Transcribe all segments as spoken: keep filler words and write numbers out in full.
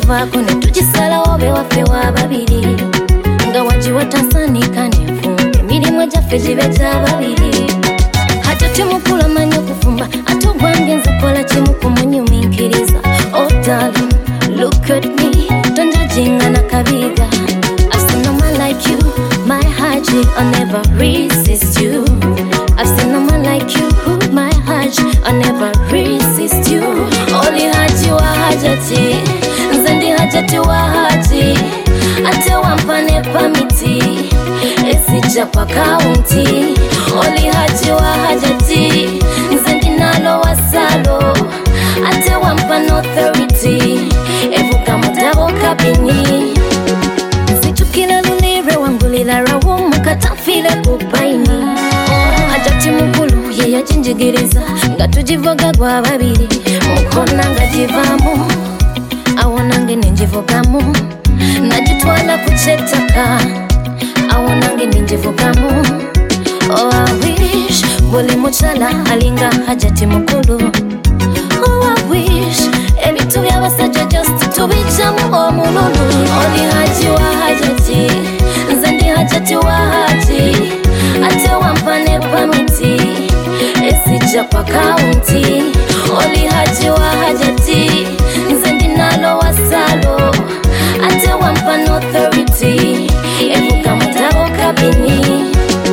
tukivaako ne tugisalawo be waffe wa babiri nga wagiwa tasanika n'enfumba emirimu egyaffe gibe gya babiri hata timukula manyi okufumba ate ogwange nze kola kimu kumunyuminkiriza oh darling look at me tonjajinga nakabiga I've seen no man like you my heart I'll never resist you I've seen no man like you my heart I'll never resist you Oli haji wa hajati Nzendi hajati wa haji Ate wampane pamiti Esija kwa kaunti Oli haji wa hajati Nzendi nalo wasalo Ate wampane authority Evuka mutabo kabini Nzitukila lulire wangulila rawo Mukatafile kubaini Hajati mukulu ye yajinjigiriza nga tujivoga gwa babiri mukona nga jivamu awonange ninjivogamu najitwala kuchetaka awonange ninjivogamu oh I wish buli muchala alinga hajati mukulu oh I wish ebitu byabasajja just tubicamu omululu oli haji wa hajati nze ndi hajati wa haji ate wampane pamiti esija kwa kaunti oli haji wa hajati nze ndi nalo wasalo ate wampane authority evuka mutabo kabini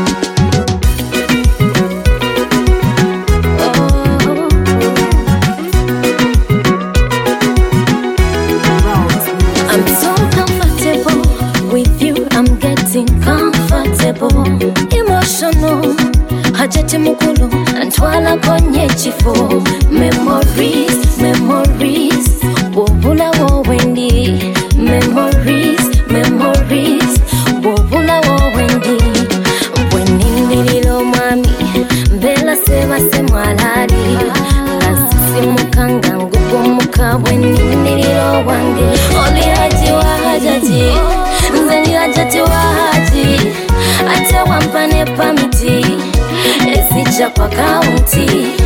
I'm so comfortable with you, I'm getting comfortable Emotional, hajati mukulu Antwala konye chifo Memories, memories Wobula wo wendi Memories, memories Wobula wo wendi Weni nililo mami Mbela sewa semwalari Lasisi mukanga ngugo muka Weni nililo wange Oli haji wa hajati Nzeni hajati wa haji Ate wampane pamiti Esija kwa kaunti